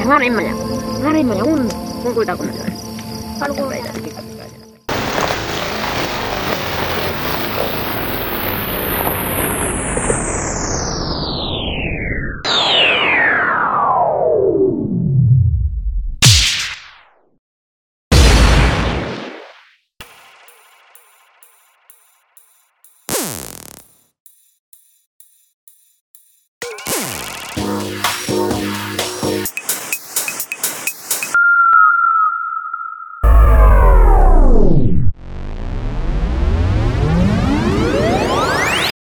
Harima ya un mungkul tak pernah. Kalau kau ada